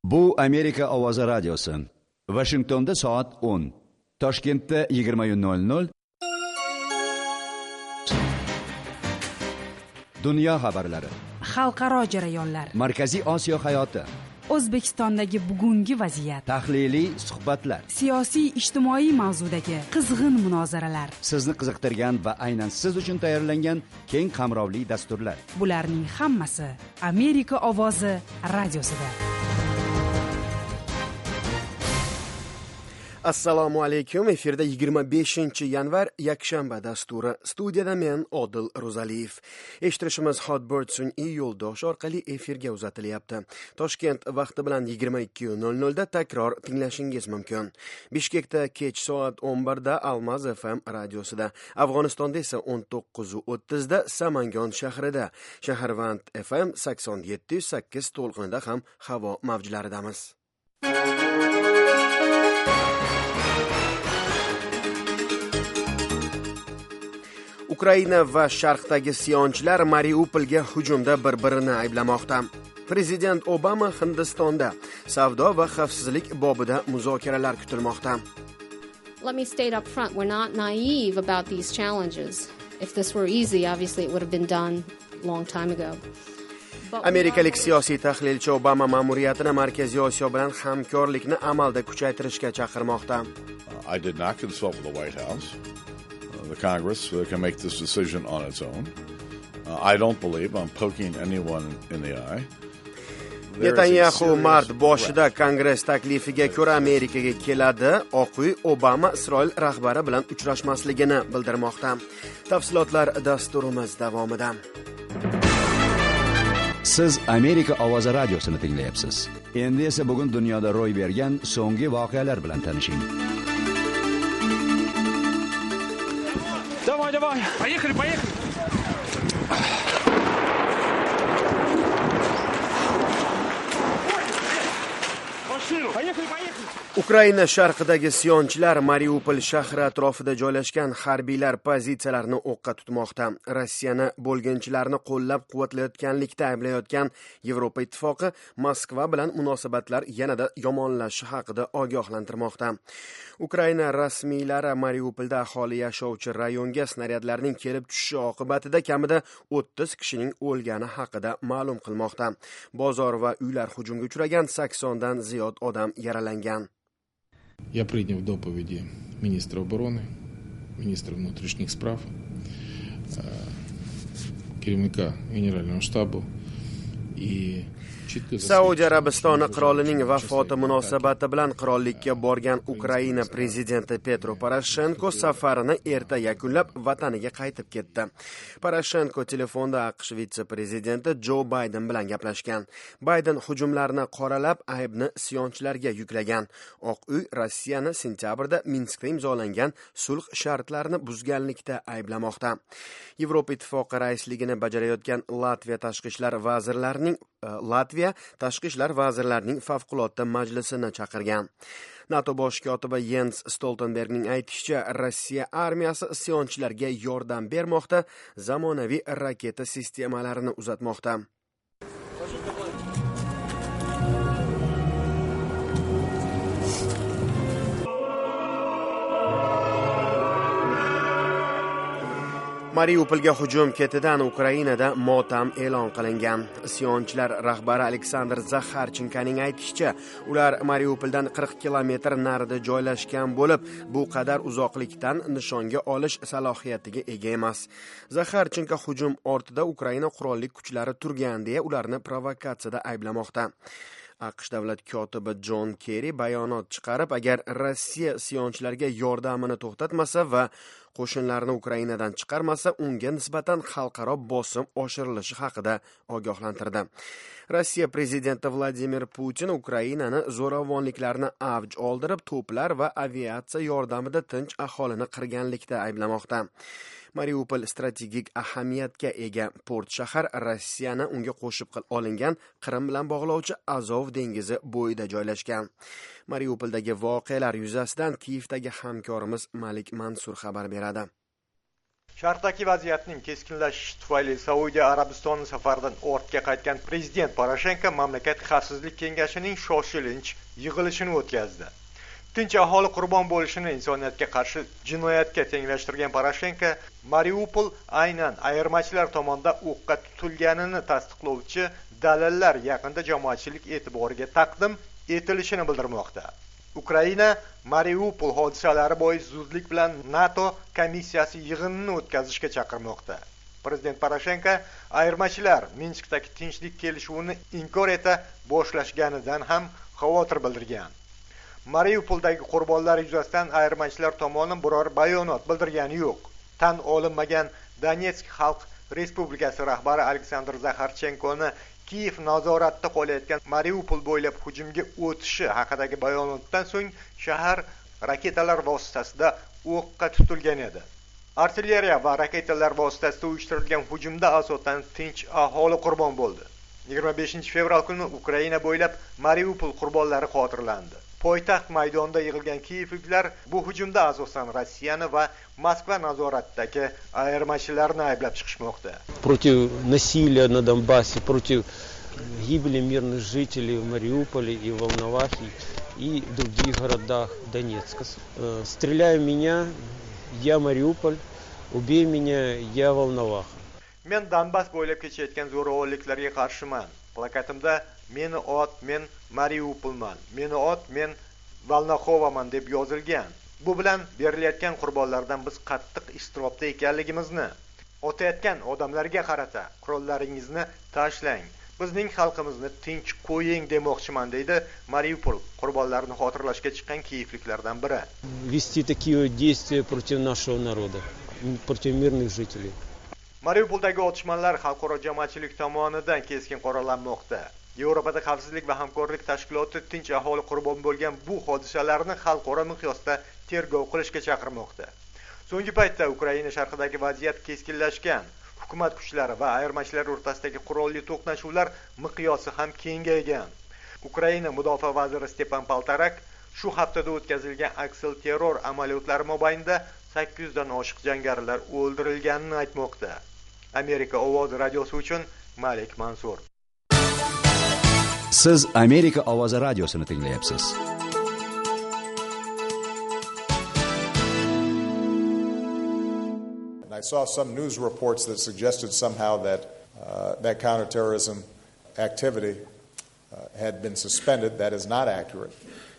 Bu Amerika ovozi radiosi. Washingtonda soat 10. Toshkentda 20:00. Dunyo xabarlari. Xalqaro jarayonlar. Markaziy Osiyo hayoti. O'zbekistondagi bugungi vaziyat. Tahliliy suhbatlar. Siyosiy ijtimoiy mavzudagi qizg'in munozaralar. Sizni qiziqtirgan va aynan siz uchun tayyorlangan keng qamrovli dasturlar. Bularning hammasi Amerika ovozi radiosida. Assalomu alaykum. Efirda 25-yanvar yakshanba dasturi. Studiyada men Odil Ro'zaliyev. Eshittirishimiz Hotbird sun'iy yo'ldosh orqali efirga uzatilyapti. Toshkent vaqti bilan 22:00 da takror tinglashingiz mumkin. Bishkekda kech soat 11 da Almaz FM radiosida, Afg'onistonda esa 19:30 da Samangon shahrida, Shaharvand FM 87.8 to'lqinida ham havo mavjlaridamiz. Ukraina va sharqdagi isyonchilar Mariupolga hujumda bir-birini ayblamoqda. Prezident Obama Hindistonda savdo va xavfsizlik bobida muzokaralar kutilmoqda. Let me state up front, we're not naive about these challenges. If this were easy, obviously it would have been done a long time ago. Amerikalik siyosiy tahlilchi Obama ma'muriyatini Markaziy Osiyo bilan hamkorlikni amalda kuchaytirishga chaqirmoqda. I did not consult with the White House. The Congress can make this decision on its own. I don't believe I'm poking anyone in the eye. Netanyahu mart boshida Kongress taklifiga ko'ra Amerikaga keladi. Oq uy Obama Isroil rahbari bilan uchrashmasligini bildirmoqda. Tafsilotlar dasturimiz davomida. Siz Amerika ovozi radiosini tinglayapsiz. Endi esa bugun dunyoda ro'y bergan so'nggi voqealar bilan tanishing. Давай, поехали. Поехали. Ukraina sharqidagi isyonchilar Mariupol shahri atrofida joylashgan harbiylar pozitsiyalarini o'qqa tutmoqda. Rossiyani bo'lginchilarni qo'llab-quvvatlayotganlikda ayblayotgan Yevropa Ittifoqi Moskva bilan munosabatlar yanada yomonlashishi haqida ogohlantirmoqda. Ukraina rasmiylari Mariupolda aholi yashovchi rayonga snaryadlarning kelib tushishi oqibatida kamida 30 kishining o'lgani haqida ma'lum qilmoqda. Bozor va uylar hujumga uchragan, 80 dan ziyod odam yaralangan. Я принял доповеди министра обороны, министра внутренних справ, керівника генерального штаба и Saudiya Arabistoni qirolining vafoti munosabati bilan qirollikka borgan Ukraina prezidenti Petro Poroshenko safarini erta yakunlab vataniga qaytib ketdi. Poroshenko telefonda AQSh vitse-prezidenti Joe Biden bilan gaplashgan. Biden hujumlarni qoralab, aybni isyonchilarga yuklagan. Oq uy Rossiyani sentyabrda Minskda imzolangan sulh shartlarini buzganlikda ayblamoqda. Yevropa Ittifoqi raisligini bajarayotgan Latviya tashqi ishlar vazirlarining favqulodda majlisini chaqirgan. NATO bosh kotibi Jens Stoltenbergning aytishicha, Rossiya armiyasi isyonchilarga yordam bermoqda, zamonaviy raketa sistemalarini uzatmoqda. Mariupolga hujum ketidan Ukrainada motam e'lon qilingan. Isyonchilar rahbari Aleksandr Zakharchenkoning aytishicha, ular Mariupoldan 40 kilometr narida joylashgan bo'lib, bu qadar uzoqlikdan nishonga olish salohiyatiga ega emas. Zakharchenko hujum ortida Ukraina qurolli kuchlari turgan deya ularni provokatsiyada ayblamoqda. AQSh davlat kotibi John Kerry bayonot chiqarib, agar Rossiya isyonchilarga yordamini to'xtatmasa va qo'shinlarni Ukrainadan chiqarmasa, unga nisbatan xalqaro bosim oshirilishi haqida ogohlantirdi. Rossiya prezidenti Vladimir Putin Ukrainani zo'ravonliklarni avj oldirib, to'plar va aviatsiya yordamida tinch aholini qirganlikda ayblamoqda. Mariupol strategik ahamiyatga ega port shahar, Rossiyani unga qo'shib olingan Qrim bilan bog'lovchi Azov dengizi bo'yida joylashgan. Mariupoldagi voqealar yuzasidan Kiyevdagi hamkorimiz Malik Mansur xabar beradi. Sharqdagi vaziyatning keskinlashishi tufayli Saudiya Arabistoni safaridan ortga qaytgan prezident Poroshenko mamlakat xavfsizlik kengashining shoshilinch yig'ilishini o'tkazdi. Tinch aholi qurbon bo'lishini insoniyatga qarshi jinoyatga tenglashtirgan Poroshenko Mariupol aynan ayirmachilar tomonidan o'qqa tutilganini tasdiqlovchi dalillar yaqinda jamoatchilik e'tiboriga taqdim etilishini bildirmoqda. Ukraina Mariupol hodisalari bois zudlik bilan NATO komissiyasi yig'inini o'tkazishga chaqirmoqda. Prezident Poroshenko ayirmachilar Minskdagi tinchlik kelishuvini inkor eta boshlashganidan ham xavotir bildirgan. Mariupoldagi qurbonlar yuzasidan ayirmachilar tomonidan biror bayonot bildirgani yo'q. Tan olinmagan Donetsk Xalq Respublikasi rahbari Aleksandr Zakharchenkoni Kiyev nazoratda qolayotgan Mariupol bo'ylab hujumga o'tishi haqidagi bayonotdan so'ng shahar raketalar vositasida o'qqa tutilgan edi. Artilleriya va raketalar vositasida uyushtirilgan hujumda asosan tinch aholi qurbon bo'ldi. 25 fevral kuni Ukraina bo'ylab Mariupol qurbonlari xotirlandi. Poytaxt maydonida yig'ilgan kiyevliklar bu hujumda asosan Rossiyani va Moskva nazoratidagi ayirmachilarni ayblab chiqishmoqda. Против насилия на Донбассе, против гибели мирных жителей в Мариуполе и Волновахе и других городах Донецка. Стреляй в меня, я Мариуполь, убей меня, я Волноваха. Men Donbass bo'ylab kechayotgan zo'ravonliklarga qarshiman. Plakatimda meni ot, men Mariupolman, meni ot, men Volnovaman deb yozilgan. Bu bilan berilayotgan qurbonlardan biz qattiq iztirobda ekanligimizni, otayotgan odamlarga qarata qurollaringizni tashlang, bizning xalqimizni tinch qo'ying demoqchiman deydi Mariupol qurbonlarini xotirlashga chiqqan kiyevliklardan biri. Вести такие действия против нашего народа, против мирных жителей. Mariupoldagi otishmalar xalqaro jamoatchilik tomonidan keskin qoralanmoqda. Yevropada xavfsizlik va hamkorlik tashkiloti tinch aholi qurbon bo'lgan bu hodisalarni xalqaro miqyosda tergov qilishga chaqirmoqda. So'nggi paytda Ukraina sharqidagi vaziyat keskinlashgan. Hukumat kuchlari va ayirmachilar o'rtasidagi qurolli to'qnashuvlar miqyosi ham kengaygan. Ukraina mudofaa vaziri Stepan Paltarak shu haftada o'tkazilgan aksil-terror amaliyotlari mobaynida 800 dan oshiq jangarilar o'ldirilganini aytmoqda. Amerika ovozi radiosi uchun Malik Mansur. Siz Amerika ovozi radiosini tinglayapsiz. I saw some news reports that suggested somehow that that counterterrorism activity had been suspended. That is not accurate.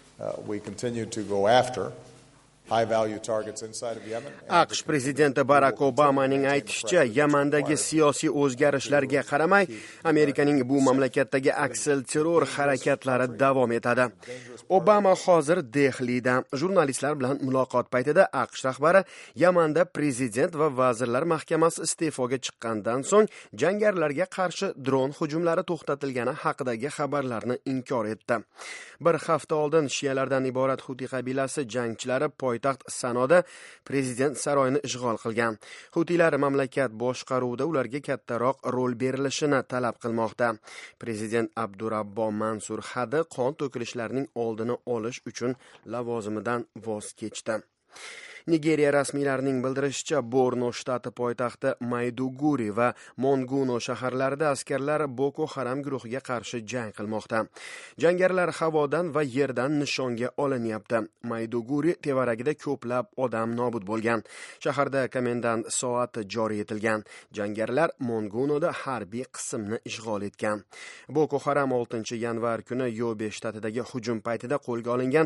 We continue to go after high-value targets inside of Yemen. AQSh prezidenti Barack Obamaning aytishicha, Yamandagi siyosiy o'zgarishlarga qaramay, Amerikaning bu mamlakatdagi aksil-terror harakatlari davom etadi. Obama hozir Dehlida jurnalistlar bilan muloqot paytida AQSh rahbari Yamanda prezident va vazirlar mahkamasi iste'foga chiqqandan so'ng jangarilarga qarshi dron hujumlari to'xtatilgani haqidagi xabarlarni inkor etdi. Bir hafta oldin shiyalardan iborat Huti qabilasi jangchilari poytaxt Sanoda prezident saroyini ishg'ol qilgan. Hutilar mamlakat boshqaruvida ularga kattaroq rol berilishini talab qilmoqda. Prezident Abdurabbo Mansur Hadi qon to'kilishlarining oldini olish uchun lavozimidan voz kechdi. Nigeriya rasmiylarining bildirishicha, Borno shtati poytaxti Maiduguri va Monguno shaharlarida askarlar Boko Haram guruhiga qarshi jang qilmoqda. Jangarilar havodan va yerdan nishonga olinyapti. Maiduguri tevaragida ko'plab odam nobud bo'lgan. Shaharda komendant soati joriy etilgan. Jangarilar Mongunoda harbiy qismni ishg'ol etgan. Boko Haram 6-yanvar kuni Yobe shtatidagi hujum paytida qo'lga olingan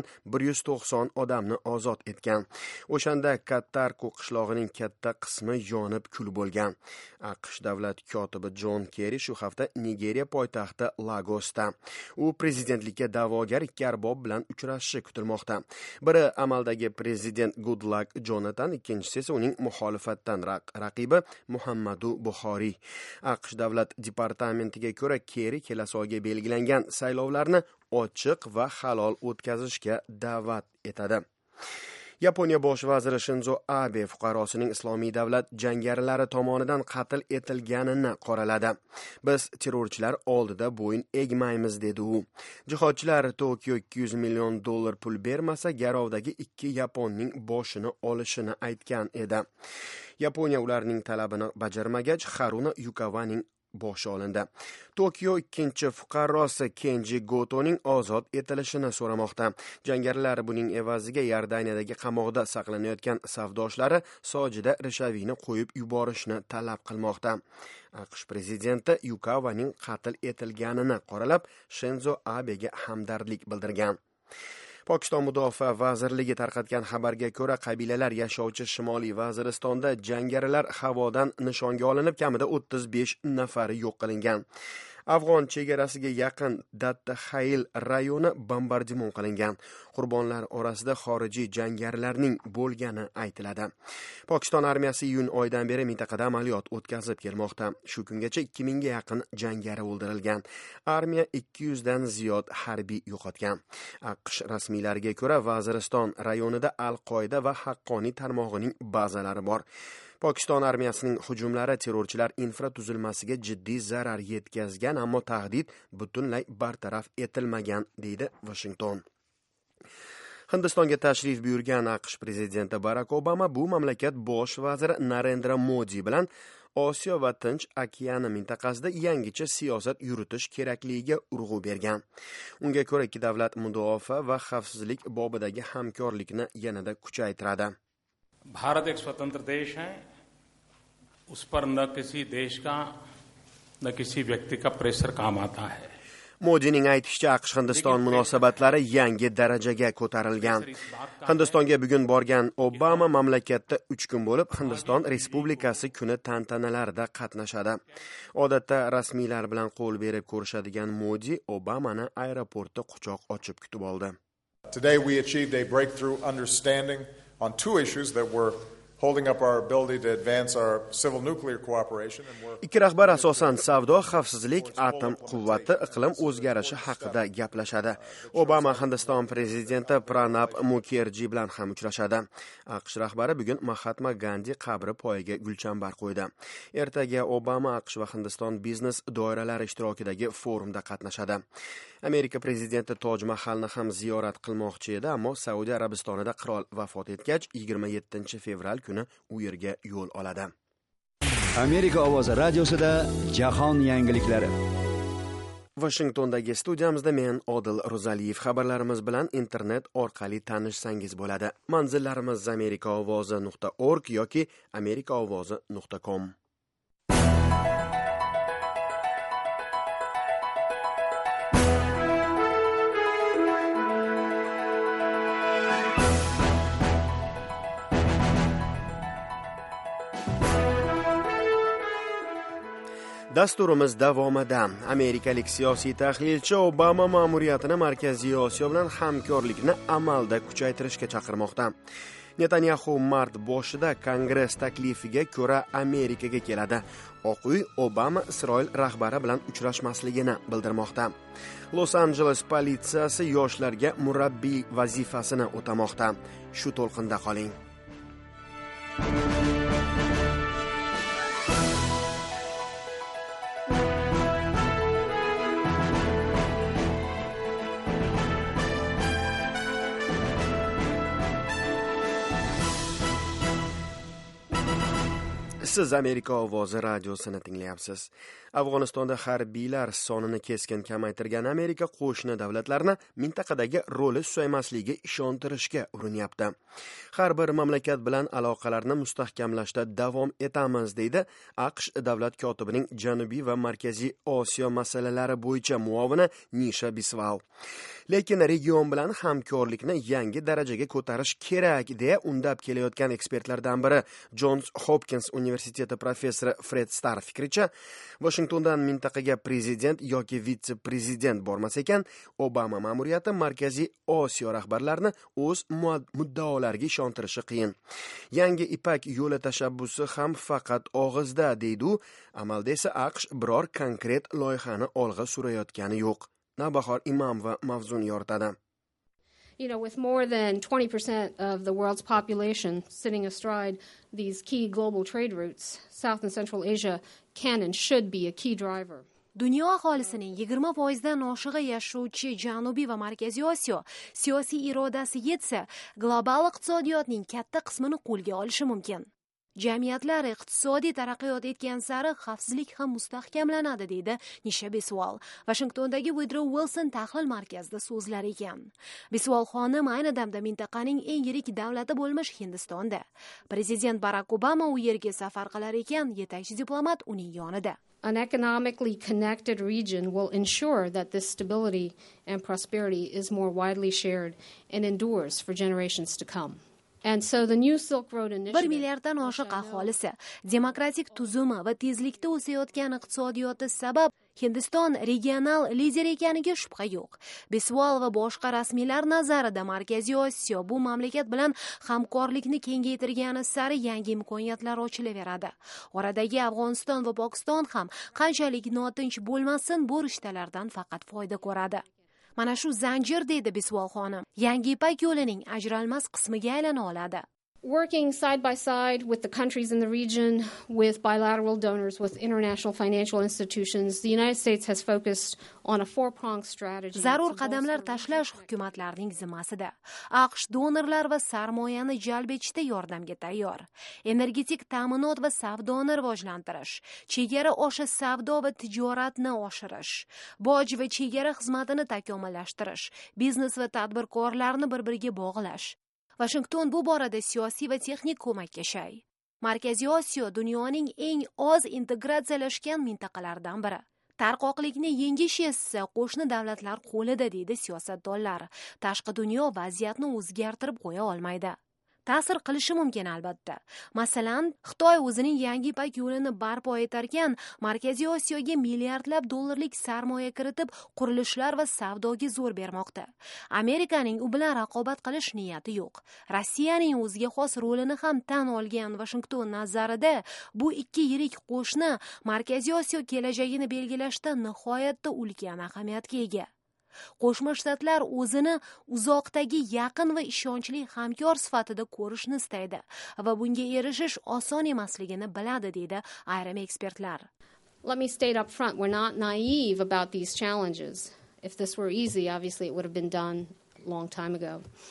190 odamni ozod etgan. O'shanda Kattarku qishlog'ining katta qismi yonib kul bo'lgan. AQSh davlat kotibi John Kerry shu hafta Nigeriya poytaxti Lagosda. U prezidentlikka da'vogar ikki arbob bilan uchrashishi kutilmoqda. Biri amaldagi prezident Goodluck Jonathan, ikkinchisi esa uning muxolifatdan raqibi Muhammadu Buhori. AQSh davlat departamentiga ko'ra, Kerry kelasi oyga belgilangan saylovlarni ochiq va halol o'tkazishga da'vat etadi. Yaponiya bosh vaziri Shinzo Abe fuqarosining Islomiy davlat jangarilari tomonidan qatl etilganini qoraladi. Biz terrorchilar oldida bo'yin egmaymiz dedi u. Jihodchilar Tokio $200 million pul bermasa garovdagi 2 yaponning boshini olishini aytgan edi. Yaponiya ularning talabini bajarmagach Haruna Yukawaning boshi olindi. Tokio ikkinchi fuqarosi Kenji Gotoning ozod etilishini so'ramoqda. Jangarilar buning evaziga Iordaniyadagi qamoqda saqlanayotgan savdoshlari Sojida Rishaviyni qo'yib yuborishni talab qilmoqda. AQSh prezidenti Yukawaning qatl etilganini qoralab, Shinzo Abega hamdardlik bildirgan. Pokiston Mudofaa vazirligi tarqatgan xabarga ko'ra, qabilalar yashovchi Shimoliy Vaziristonda jangarilar havodan nishonga olinib, kamida 35 nafari yo'q qilingan. Afg'on chegarasiga yaqin Datta-Xayl rayoni bombardimon qilingan. Qurbonlar orasida xorijiy jangarilarning bo'lgani aytiladi. Pokiston armiyasi iyun oyidan beri mintaqada amaliyot o'tkazib kelmoqda. Shu kungacha 2000 ga yaqin jangari o'ldirilgan. Armiya 200 dan ziyod harbiy yo'qotgan. AQSh rasmiylariga ko'ra, Vaziriston rayonida Al-Qoida va haqqoniy tarmog'ining bazalari bor. Pokiston armiyasining hujumlari terrorchilar infratuzilmasiga jiddiy zarar yetkazgan, ammo tahdid butunlay bartaraf etilmagan, deydi Washington. Hindistonga tashrif buyurgan AQSh prezidenti Barack Obama bu mamlakat bosh vaziri Narendra Modi bilan Osiyo va Tinch okeani mintaqasida yangicha siyosat yuritish kerakligiga urg'u bergan. Unga ko'ra, ikki davlat mudofaa va xavfsizlik bobidagi hamkorlikni yanada kuchaytiradi. Bharat एक स्वतंत्र देश है, उस पर न किसी देश का न किसी व्यक्ति का प्रेशर काम आता है. Modining aytishicha, AQSh Hindiston munosabatlari yangi darajaga ko'tarilgan. Hindistonga bugun borgan Obama mamlakatda 3 kun bo'lib, Hindiston Respublikasi kuni tantanalarida qatnashadi. Odatda rasmiylar bilan qo'l berib ko'rishadigan Modi Obamani aeroportda quchoq ochib kutib oldi. Today we achieved a breakthrough understanding on 2 issues that were holding up our ability to advance our civil nuclear cooperation. Ikki rahbar asosan savdo, xavfsizlik, atom quvvati, iqlim o'zgarishi haqida gaplashadi. Obama Hindiston prezidenti Pranab Mukherjee bilan ham uchrashadi. AQSh rahbari bugun Mahatma Gandhi qabri poyiga gulchambar qo'ydi. Ertaga Obama AQSh va Hindiston biznes doiralari ishtirokidagi forumda qatnashadi. Amerika prezidenti Toj Mahalni ham ziyorat qilmoqchi edi, ammo Saudiya Arabistonida qirol vafot etgach 27 fevral kuni u yerga yo'l oladi. Amerika ovozi radiosida jahon yangiliklari. Washingtondagi studiyamizda men Odil Ro'zaliyev. Xabarlarimiz bilan internet orqali tanishsangiz bo'ladi. Manzillarimiz amerikaovozi.org yoki amerikaovozi.com. Dasturimiz davomida amerikalik siyosiy tahlilchi Obama ma'muriyatini Markaziy Osiyo bilan hamkorlikni amalda kuchaytirishga chaqirmoqda. Netanyahu mart boshida Kongress taklifiga ko'ra Amerikaga keladi. Oq uy Obama Isroil rahbari bilan uchrashmasligini bildirmoqda. Los Angeles politsiyasi yoshlarga murabbiy vazifasini o'tamoqda. Shu to'lqinda qoling. Siz Amerika ovozi radiosini tinglayapsiz. Afg'onistonda harbiylar sonini keskin kamaytirgan Amerika qo'shni davlatlarni mintaqadagi roli susaymasligiga ishontirishga urinyapti. Har bir mamlakat bilan aloqalarni mustahkamlashda davom etamiz, deydi AQSh davlat kotibining Janubiy va Markaziy Osiyo masalalari bo'yicha muovini Nisha Bisval. Lekin region bilan hamkorlikni yangi darajaga ko'tarish kerak, deya undab kelayotgan ekspertlardan biri Johns Hopkins universiteti professori Fred Starr fikricha, Washingtondan mintaqaga prezident yoki vitse-prezident bormas ekan, Obama ma'muriyati Markaziy Osiyo rahbarlarini o'z muddaolariga ishontirishi qiyin. Yangi Ipak yo'li tashabbusi ham faqat og'izda, deydi u, amalda esa AQSh biror konkret loyihani olg'a surayotgani yo'q. Navbahor Imom va mavzuni yoritadi. You know, with more than 20% of the world's population sitting astride these key global trade routes, South and Central Asia can and should be a key driver. Dunyo aholisining 20%dan oshig'i yashovchi Janubiy va Markaziy Osiyo siyosiy irodasi yetsa, global iqtisodiyotning katta qismini qo'lga olishi mumkin. Jamiyatlar iqtisodiy taraqqiyot etgan sari xavfsizlik ham mustahkamlanadi, deydi Nisha Biswal. Washingtondagi Woodrow Wilson tahlil markazida so'zlar ekan. Biswal xonim ayni damda mintaqaning eng yirik davlati bo'lmish Hindistonda. Prezident Barack Obama u yerga safar qilar ekan, yetakchi diplomat uning yonida. An economically connected region will ensure that this stability and prosperity is more widely shared and endures for generations to come. And so the new Silk Road initiative 1 milliarddan oshiq aholisi, demokratik tuzumi va tezlikda o'sayotgan iqtisodiyoti sabab Hindiston regional lider ekaniga shubha yo'q. Biswal va boshqa rasmiylar nazarida Markaziy Osiyo bu mamlakat bilan hamkorlikni kengaytirgani sari yangi imkoniyatlar ochilaveradi. Oradagi Afg'oniston va Pokiston ham qanchalik notinch bo'lmasin, bu rishtalardan faqat foyda ko'radi. Mana shu zanjir, deydi Biswal xonim, yangi Ipak yo'lining ajralmas qismiga aylana oladi. Working side by side with the countries in the region, with bilateral donors, with international financial institutions, the United States has focused on a four-pronged strategy. Zarur qadamlar tashlash hukumatlarning zimmasida. AQSh donorlar va sarmoyani jalb etishda yordamga tayyor. Energetik ta'minot va savdoni rivojlantirish, chegara oshi savdo va tijoratni oshirish, boj va chegara xizmatini takomillashtirish, biznes va tadbirkorlarni bir-biriga bog'lash. Washington bu borada siyosiy va texnik ko'makka shay. Markaziy Osiyo dunyoning eng oz integratsiyalashgan mintaqalaridan biri. Tarqoqlikni yengish esa qo'shni davlatlar qo'lida, deydi siyosatdonlar. Tashqi dunyo vaziyatni o'zgartirib qo'ya olmaydi. Ta'sir qilishi mumkin albatta. Masalan, Xitoy o'zining yangi Ipak yo'lini barpo etarkan, Markaziy Osiyoga milliardlab dollarlik sarmoya kiritib, qurilishlar va savdoga zo'r bermoqda. Amerikaning u bilan raqobat qilish niyati yo'q. Rossiyaning o'ziga xos rolini ham tan olgan Washington nazarida bu ikki yirik qo'shni Markaziy Osiyo kelajagini belgilashda nihoyatda ulkan ahamiyatga ega. Qo'shma Shtatlar o'zini uzoqdagi yaqin va ishonchli hamkor sifatida ko'rishni istaydi va bunga erishish oson emasligini biladi, deydi ayrim ekspertlar. Let me state up front, we're not naive about these challenges. If this were easy, obviously it would have been done a long time ago.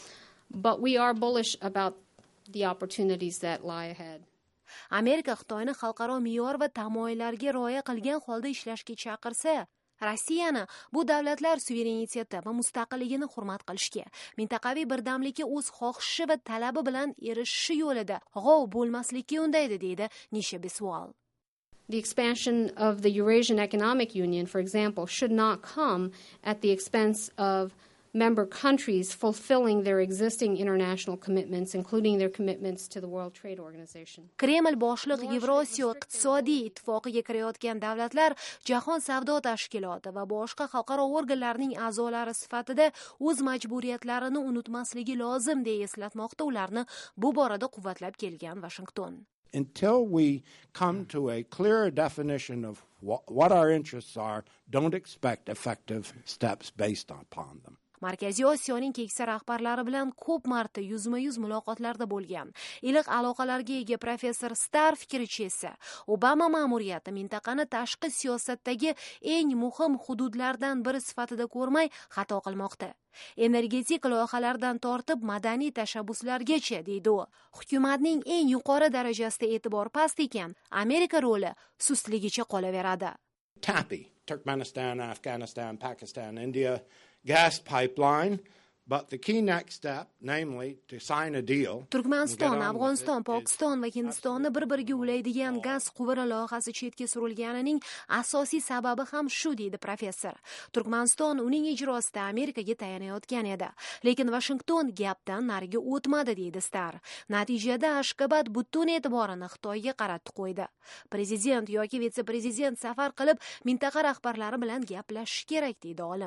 But we are bullish about the opportunities that lie ahead. Amerika Xitoyni xalqaro me'yor va tamoyillarga rioya qilgan holda ishlashga chaqirsa, Rossiyani bu davlatlar suvereniteti va mustaqilligini hurmat qilishga, mintaqaviy birdamlikka o'z xohishi va talabi bilan erishishi yo'lida g'ov bo'lmaslikka undaydi, deydi Nisha Biswal. The expansion of the Eurasian Economic Union, for example, should not come at the expense of member countries fulfilling their existing international commitments, including their commitments to the World Trade Organization. Kreml boshliq Yevrosiyo iqtisodiy ittifoqiga kirayotgan davlatlar Jahon savdo tashkiloti va boshqa xalqaro organlarning a'zolari sifatida o'z majburiyatlarini unutmasligi lozim, deya eslatmoqda ularni bu borada quvvatlab kelgan Washington. Until we come to a clearer definition of what our interests are, don't expect effective steps based upon them. Markaziy Osiyoning keksa rahbarlari bilan ko'p marta yuzma-yuz muloqotlarda bo'lgan. Iliq aloqalarga ega professor Starr fikricha esa, Obama ma'muriyati mintaqani tashqi siyosatdagi eng muhim hududlardan biri sifatida ko'rmay xato qilmoqda. Energetik loyihalardan tortib madaniy tashabbuslargacha, deydi u. Hukumatning eng yuqori darajasida e'tibor past ekan, Amerika roli sustligicha qolaveradi. TAPI, Turkmenistan, Afghanistan, Pakistan, India gas pipeline, but the key next step, namely to sign a deal. Turkmaniston, Afg'oniston, Pokiston va Hindistonni bir-biriga ulaydigan gaz quvuri loyihasi chetga surilganining asosiy sababi ham shu, deydi professor. Turkmaniston uning ijrosida Amerikaga tayanayotgan edi, lekin Washington gapdan nariga o'tmadi, deydi Starr. Natijada Ashgabat butun e'tiborini Xitoyga qaratib qo'ydi. Prezident yoki vitse-prezident safar qilib mintaqa rahbarlari bilan gaplashish kerak, deydi olim.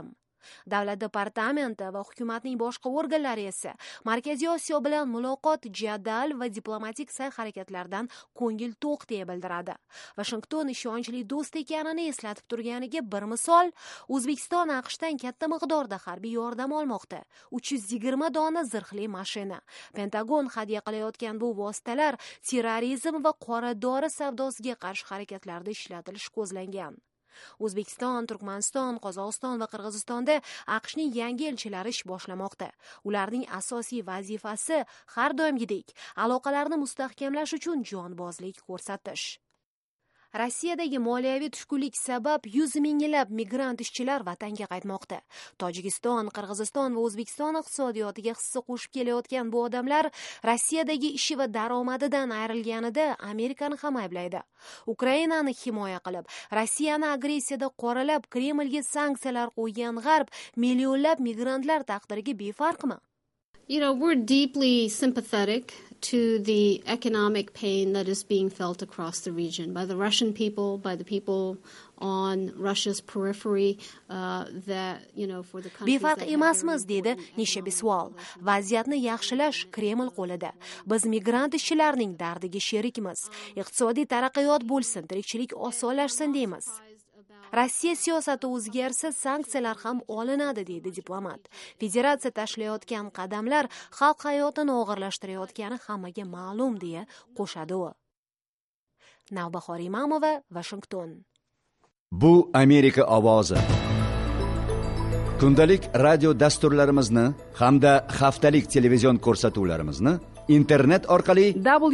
Davlat departamenti va hukumatning boshqa organlari esa Markaziy Osiyo bilan muloqot, jadal va diplomatik sa'y-harakatlardan ko'ngil to'q deya bildiradi. Washington ishonchli do'st ekanini eslatib turganiga bir misol, O'zbekiston AQShdan katta miqdorda harbiy yordam olmoqda. 320 dona zirhli mashina. Pentagon hadya qilayotgan bu vositalar terrorizm va qora dori savdosiga qarshi harakatlarda ishlatilishi ko'zlangan. O'zbekiston, Turkmaniston, Qozog'iston va Qirg'izistonda AQShning yangi elchilari ish boshlamoqda. Ularning asosiy vazifasi har doimgidek aloqalarni mustahkamlash uchun jonbozlik ko'rsatish. Rossiyadagi moliyaviy tushkunlik sabab 100 minglab migrant ishchilar vatanga qaytmoqda. Tojikiston, Qirg'iziston va O'zbekiston iqtisodiyotiga hissa qo'shib kelayotgan bu odamlar Rossiyadagi ishi va daromadidan ayrilganida Amerikani ham ayblaydi. Ukrainani himoya qilib, Rossiyani agressiyada qoralab, Kremlga sanksiyalar qo'ygan G'arb millionlab migrantlar taqdiriga befarqmi? We're deeply sympathetic to the economic pain that is being felt across the region by the Russian people, by the people on Russia's periphery, for the countries. Befarq emasmiz, dedi Nisha Biswal. Vaziyatni yaxshilash Kreml qo'lida. Biz migrant ishchilarning dardiga sherikmiz. Iqtisodiy taraqqiyot bo'lsin, tirikchilik osonlashsin deymiz. Rossiya siyosati o'zgarsa, sanksiyalar ham olinadi, deydi diplomat. Federatsiya tashlayotgan qadamlar xalq hayotini og'irlashtirayotgani hammaga ma'lum, deya qo'shadi u. Navbahor Imamova, Washington. Bu Amerika ovozi. Kundalik radio dasturlarimizni hamda haftalik televizion ko'rsatuvlarimizni internet orqali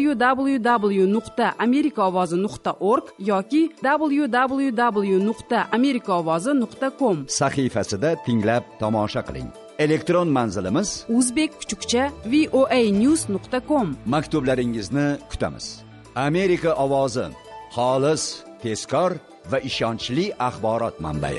www.amerikaovozi.org yoki www.amerikaovozi.com sahifasida tinglab tomosha qiling. Elektron manzilimiz uzbek_voanews.com. Maktublaringizni kutamiz. Amerika ovozi, xolis, tezkor va ishonchli axborot manbai.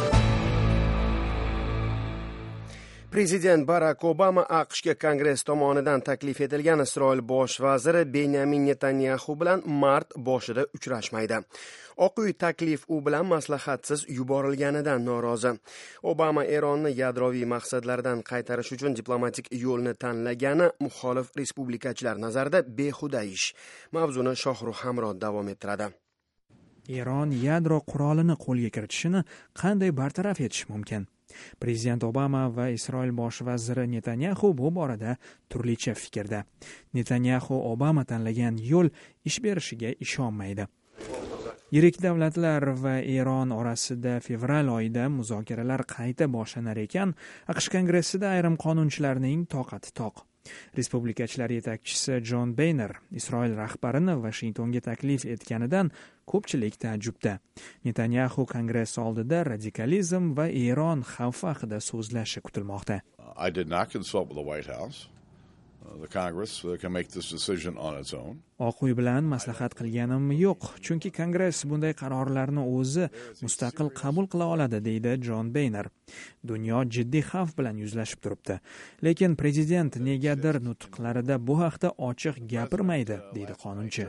Prezident Barak Obama AQShga Kongress tomonidan taklif etilgan Isroil bosh vaziri Benyamin Netanyahu bilan mart boshida uchrashmaydi. Oq uy taklif u bilan maslahatsiz yuborilganidan norozi. Obama Eronni yadroviy maqsadlardan qaytarish uchun diplomatik yo'lni tanlagani muxolif respublikachilar nazarida behuda ish. Mavzuni Shohrux Hamrod davom ettiradi. Eron yadro qurolini qo'lga kiritishini qanday bartaraf etish mumkin? Prezident Obama va Isroil bosh vaziri Netanyahu bu borada turlicha fikrda. Netanyahu Obama tanlagan yo'l ish berishiga ishonmaydi. Yirik davlatlar va Eron orasida fevral oyida muzokaralar qayta boshlanar ekan, AQSh kongressida ayrim qonunchilarning toqati toq. Respublikachilar yetakchisi Jon Boehner Isroil rahbarini Washingtonga taklif etganidan ko'pchilik taajjubda. Netanyahu kongress oldida radikalizm va Eron xavfi haqida so'zlashi kutilmoqda. I did not consult with the White House. The Congress can make this decision on its own. Oq uy bilan maslahat qilganim yo'q, chunki Kongress bunday qarorlarni o'zi mustaqil qabul qila oladi, deydi Jon Boehner. Dunyo jiddiy xavf bilan yuzlashib turibdi, lekin prezident negadir nutqlarida bu haqda ochiq gapirmaydi, deydi qonunchi.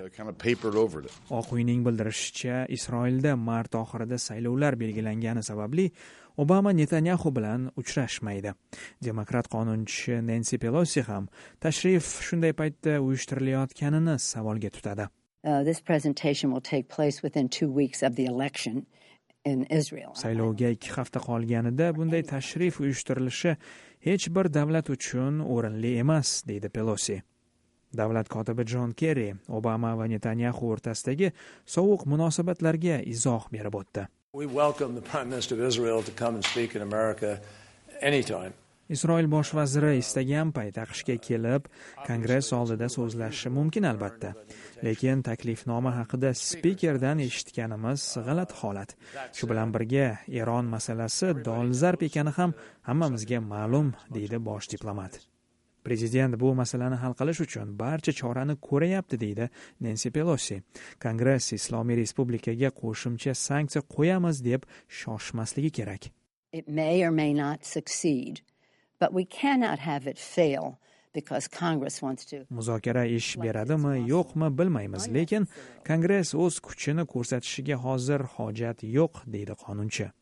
Oq uyning bildirishicha, Isroilda mart oxirida saylovlar belgilangani sababli Obama Netanyahu bilan uchrashmaydi. Demokrat qonunchi Nancy Pelosi ham tashrif shunday paytda uyushtirilayotganini savolga tutadi. This presentation will take place within 2 weeks of the election in Israel. Saylovga 2 hafta qolganida bunday tashrif uyushtirilishi hech bir davlat uchun o'rinli emas, deydi Pelosi. Davlat kotibi John Kerry Obama va Netanyahu o'rtasidagi sovuq munosabatlarga izoh berib o'tdi. We welcome the Prime Minister of Israel to come and speak in America anytime. Isroil bosh vaziri istagan payt AQShga kelib, kongress oldida so'zlashi mumkin albatta. Lekin taklifnoma haqida spikerdan eshitganimiz g'alati holat. Shu bilan birga Eron masalasi dolzarb ekani ham hammamizga ma'lum, deydi bosh diplomat. Prezident bu masalani hal qilish uchun barcha chorani ko'rayapti, deydi Nancy Pelosi. Kongress Islomiy Respublikaga qo'shimcha sanksiya qo'yamiz deb shoshmasligi kerak. It may or may not succeed, but we cannot have it fail because Congress wants to. Muzokara ish beradimi, yo'qmi bilmaymiz, lekin Kongress o'z kuchini ko'rsatishiga hozir hojat yo'q, deydi qonunchi.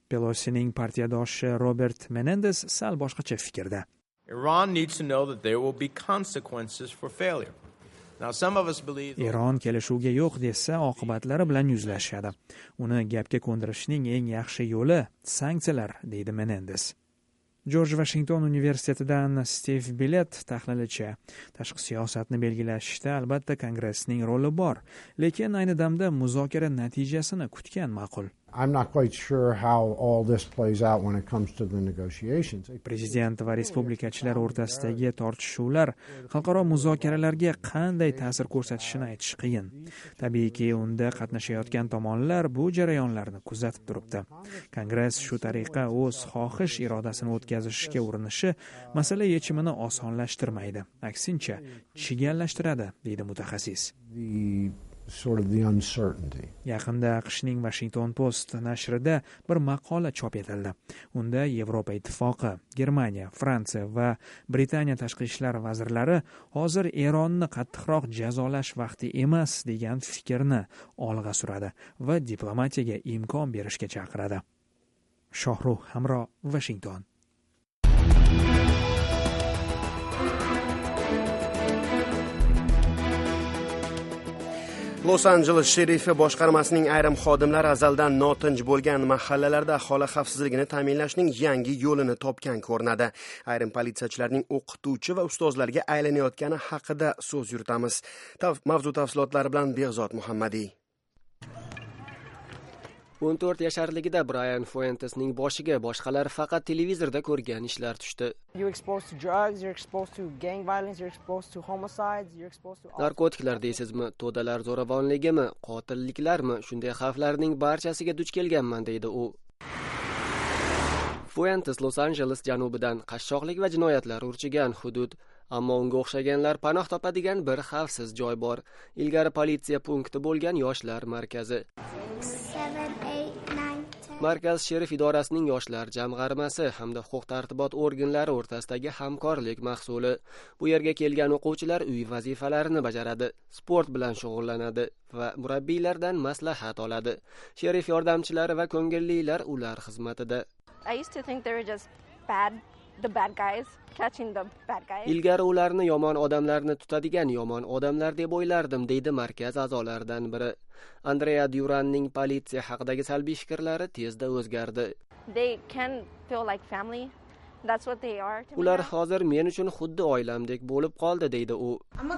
Pelosining partiyadoshi Robert Menendez sal boshqacha fikrda. Iran needs to know that there will be consequences for failure. Now, some of us believe Iron kelishuvga yo'q desa, oqibatlari bilan yuzlashadi. Uni gapga ko'ndirishning eng yaxshi yo'li sanksiyalar, deydi Menendez. George Washington universitetidan Steve Billett tahlilchi. Tashqi siyosatni belgilashda albatta Kongressning roli bor, lekin ayni damda muzokara natijasini kutgan ma'qul. I'm not quite sure how all this plays out when it comes to the negotiations. Prezident va respublikachilar o'rtasidagi tortishuvlar xalqaro muzokaralarga qanday ta'sir ko'rsatishini aytish qiyin. Tabiiyki, unda qatnashayotgan tomonlar bu jarayonlarni kuzatib turibdi. Kongress shu tariqa o'z xohish irodasini o'tkazishga urinishi masala yechimini osonlashtirmaydi. Aksincha, chigallashtiradi, deydi mutaxassis. The uncertainty. Yaqinda AQShning Washington Post nashrida bir maqola chop etildi. Unda Yevropa Ittifoqi, Germaniya, Fransiya va Britaniya tashqi ishlar vazirlari hozir Eronni qattiqroq jazolash vaqti emas degan fikrni olg'a suradi va diplomatiyaga imkon berishga chaqiradi. Shohruh Hamro, Washington. Los Angeles sherifi boshqarmasining ayrim xodimlari azaldan notinch bo'lgan mahallalarda aholi xavfsizligini ta'minlashning yangi yo'lini topgan ko'rinadi. Ayrim politsiyachilarning o'qituvchi va ustozlarga aylanayotgani haqida so'z yuritamiz. Mavzu tafsilotlari bilan Behzod Muhammadiy. 14 yasharligida Brian Fuentesning boshiga boshqalar faqat televizorda ko'rgan ishlar tushdi. Narkotiklar deysizmi, to'dalar zo'ravonligimi, qotilliklarmi, shunday xavflarning barchasiga duch kelganman, deydi u. Fuentes Los Angeles janubidan qashshoqlik va jinoyatlar urchigan hudud, ammo unga o'xshaganlar panoh topadigan bir xavfsiz joy bor. Ilgari politsiya punkti bo'lgan yoshlar markazi. Markaz sherif idorasining yoshlar jamg'armasi hamda huquq-tartibot organlari o'rtasidagi hamkorlik mahsuli. Bu yerga kelgan o'quvchilar uy vazifalarini bajaradi, sport bilan shug'ullanadi va murabbiylardan maslahat oladi. Sherif yordamchilari va ko'ngillilar ular xizmatida. Ilgari ularni yomon odamlarni tutadigan yomon odamlar deb o'ylardim, deydi markaz a'zolaridan biri. Andrea Duranning politsiya haqidagi salbiy fikrlari tezda o'zgardi. Ular hozir men uchun xuddi oilamdek bo'lib qoldi, deydi u.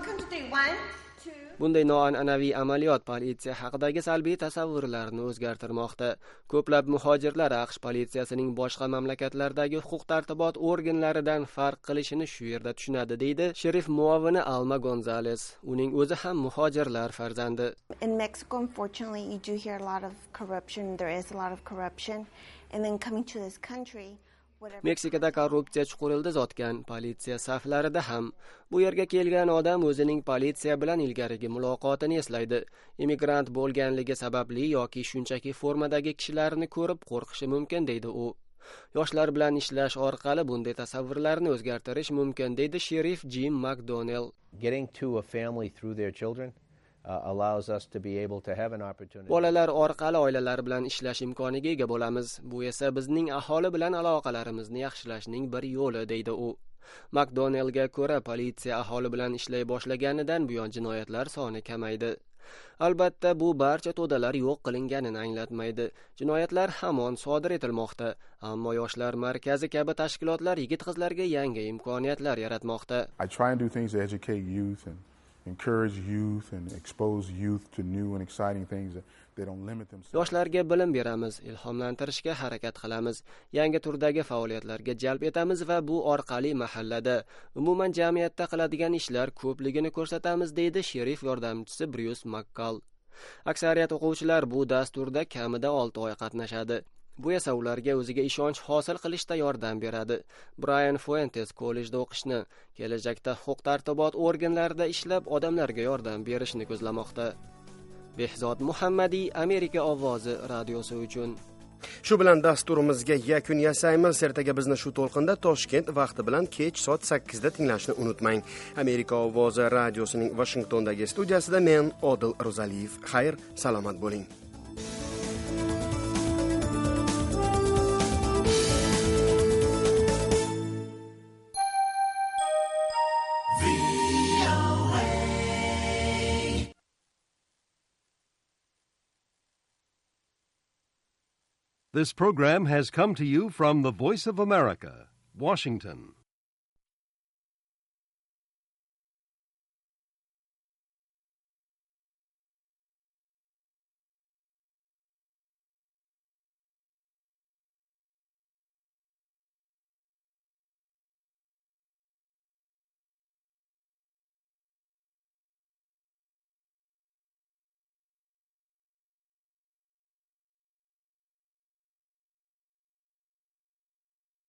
Bunday noan'anaviy amaliyot politsiya haqidagi salbiy tasavvurlarni o'zgartirmoqda. Ko'plab muhojirlar AQSh politsiyasining boshqa mamlakatlardagi huquq-tartibot organlaridan farq qilishini shu yerda tushunadi, deydi sherif muovini Alma Gonzalez. Uning o'zi ham muhojirlar farzandi. In Mexico, unfortunately, you do hear a lot of corruption. There is a lot of corruption. And then coming to this country, Meksikada korrupsiya chuqurildi zotgan politsiya saflarida ham. Bu yerga kelgan odam o'zining politsiya bilan ilgarigi muloqotini eslaydi. Immigrant bo'lganligi sababli yoki shunchaki formadagi kishilarni ko'rib qo'rqishi mumkin, deydi u. Yoshlar bilan ishlash orqali bunday tasavvurlarni o'zgartirish mumkin, deydi sherif Jim McDonnell. Getting to a family through their children allows us to be able to have an opportunity. Bolalar orqali oilalar bilan ishlash imkoniga ega bo'lamiz. Bu esa bizning aholi bilan aloqalarimizni yaxshilashning bir yo'li, deydi u. McDonnellga ko'ra, politsiya aholi bilan ishlay boshlaganidan buyon jinoyatlar soni kamaydi. Albatta, bu barcha to'dalar yo'q qilinganini anglatmaydi. Jinoyatlar hamon sodir etilmoqda, ammo yoshlar markazi kabi tashkilotlar yigit-qizlarga yangi imkoniyatlar yaratmoqda. I try and do things to educate youth and encourage youth and expose youth to new and exciting things. They don't limit themselves. Yoshlarga bilim beramiz, ilhomlantirishga harakat qilamiz, yangi turdagi faoliyatlarga jalb etamiz va bu orqali mahallada, umuman jamiyatda qiladigan ishlar ko'pligini ko'rsatamiz, deydi sherif yordamchisi Bruce McCall. Aksariyat o'quvchilar bu dasturda kamida 6 oy qatnashadi. Bu esa ularga o'ziga ishonch hosil qilishda yordam beradi. Brian Fuentes kollejda o'qishni, kelajakda huquq-tartibot organlarida ishlab odamlarga yordam berishni ko'zlamoqda. Behzod Muhammadiy, Amerika ovozi radiosi uchun. Shu bilan dasturimizga yakun yasaymiz. Ertaga bizni shu to'lqinda Toshkent vaqti bilan kech soat 8 da tinglashni unutmang. Amerika ovozi radiosining Washingtondagi studiyasida men Odil Ro'zaliyev. Xayr, salomat bo'ling. This program has come to you from the Voice of America, Washington.